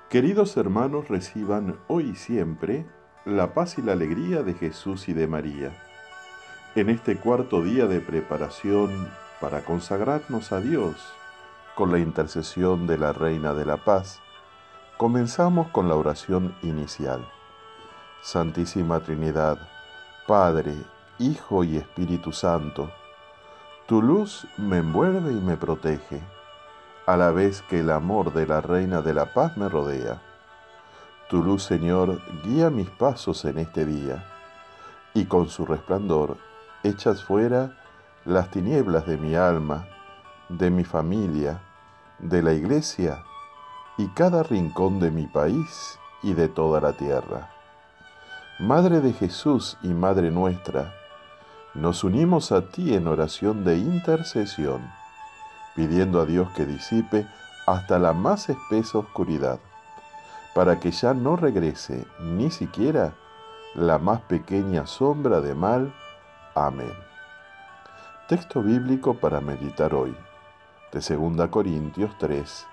Queridos hermanos, reciban hoy y siempre la paz y la alegría de Jesús y de María. En este cuarto día de preparación para consagrarnos a Dios con la intercesión de la Reina de la Paz, comenzamos con la oración inicial. Santísima Trinidad, Padre, Hijo y Espíritu Santo, tu luz me envuelve y me protege, a la vez que el amor de la Reina de la Paz me rodea. Tu luz, Señor, guía mis pasos en este día, y con su resplandor echas fuera las tinieblas de mi alma, de mi familia, de la iglesia y cada rincón de mi país y de toda la tierra. Madre de Jesús y Madre nuestra, nos unimos a ti en oración de intercesión, pidiendo a Dios que disipe hasta la más espesa oscuridad, para que ya no regrese ni siquiera la más pequeña sombra de mal. Amén. Texto bíblico para meditar hoy, de 2 Corintios 3,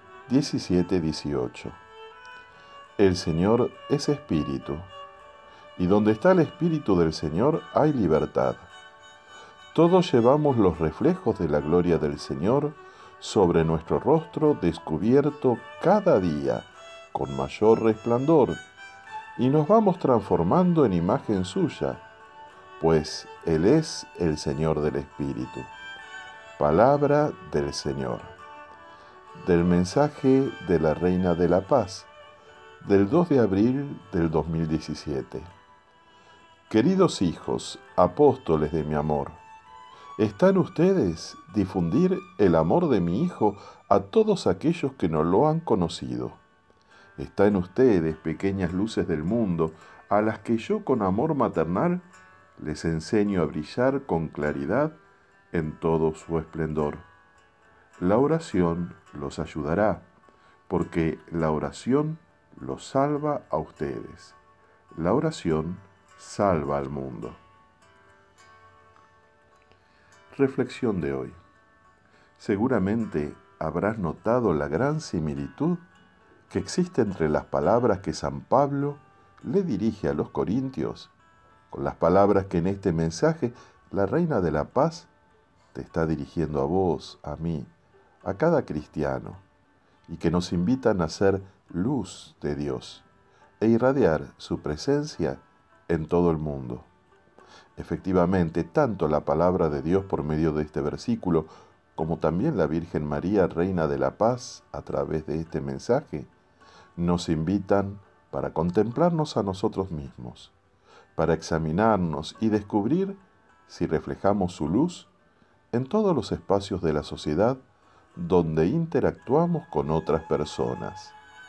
17-18. El Señor es Espíritu, y donde está el Espíritu del Señor hay libertad. Todos llevamos los reflejos de la gloria del Señor sobre nuestro rostro descubierto cada día con mayor resplandor, y nos vamos transformando en imagen suya, pues Él es el Señor del Espíritu. Palabra del Señor. Del mensaje de la Reina de la Paz, del 2 de abril del 2017. Queridos hijos, apóstoles de mi amor, está en ustedes difundir el amor de mi Hijo a todos aquellos que no lo han conocido. Está en ustedes, pequeñas luces del mundo, a las que yo con amor maternal les enseño a brillar con claridad en todo su esplendor. La oración los ayudará, porque la oración los salva a ustedes. La oración salva al mundo. Reflexión de hoy. Seguramente habrás notado la gran similitud que existe entre las palabras que San Pablo le dirige a los corintios, con las palabras que en este mensaje la Reina de la Paz te está dirigiendo a vos, a mí, a cada cristiano, y que nos invitan a ser luz de Dios e irradiar su presencia en todo el mundo. Efectivamente, tanto la palabra de Dios por medio de este versículo, como también la Virgen María, Reina de la Paz, a través de este mensaje, nos invitan para contemplarnos a nosotros mismos, para examinarnos y descubrir si reflejamos su luz en todos los espacios de la sociedad donde interactuamos con otras personas.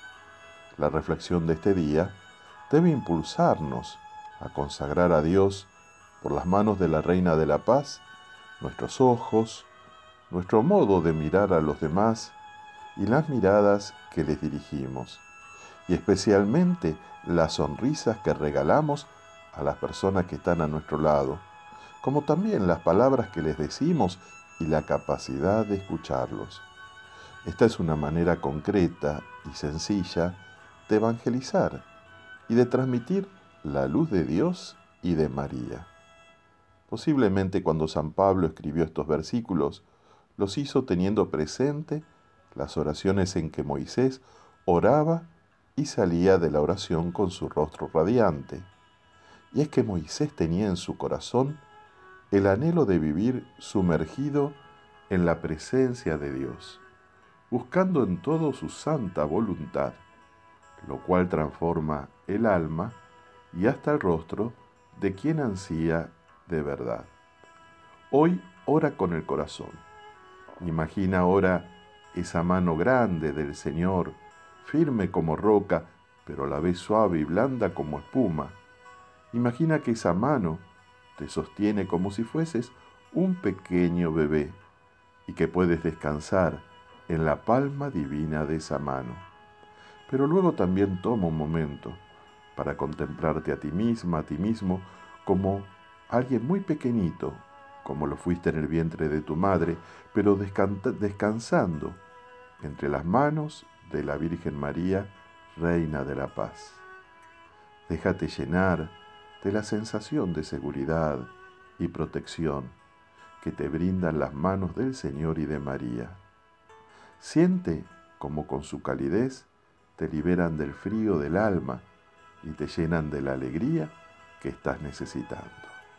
La reflexión de este día debe impulsarnos a consagrar a Dios, por las manos de la Reina de la Paz, nuestros ojos, nuestro modo de mirar a los demás y las miradas que les dirigimos, y especialmente las sonrisas que regalamos a las personas que están a nuestro lado, como también las palabras que les decimos y la capacidad de escucharlos. Esta es una manera concreta y sencilla de evangelizar y de transmitir la luz de Dios y de María. Posiblemente cuando San Pablo escribió estos versículos, los hizo teniendo presente las oraciones en que Moisés oraba y salía de la oración con su rostro radiante. Y es que Moisés tenía en su corazón el anhelo de vivir sumergido en la presencia de Dios, buscando en todo su santa voluntad, lo cual transforma el alma y hasta el rostro de quien ansía de verdad. Hoy ora con el corazón. Imagina ahora esa mano grande del Señor, firme como roca, pero a la vez suave y blanda como espuma. Imagina que esa mano te sostiene como si fueses un pequeño bebé y que puedes descansar en la palma divina de esa mano. Pero luego también toma un momento para contemplarte a ti misma, a ti mismo, como alguien muy pequeñito, como lo fuiste en el vientre de tu madre, pero descansando entre las manos de la Virgen María, Reina de la Paz. Déjate llenar de la sensación de seguridad y protección que te brindan las manos del Señor y de María. Siente como con su calidez te liberan del frío del alma y te llenan de la alegría que estás necesitando.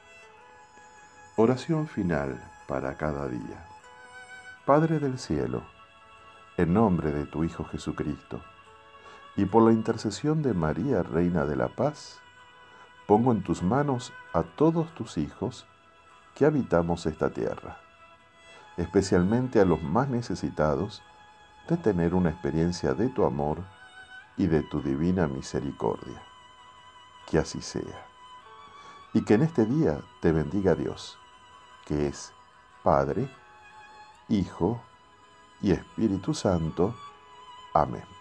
Oración final para cada día. Padre del cielo, en nombre de tu Hijo Jesucristo, y por la intercesión de María, Reina de la Paz, pongo en tus manos a todos tus hijos que habitamos esta tierra, especialmente a los más necesitados de tener una experiencia de tu amor y de tu divina misericordia. Que así sea. Y que en este día te bendiga Dios, que es Padre, Hijo y Espíritu Santo. Amén.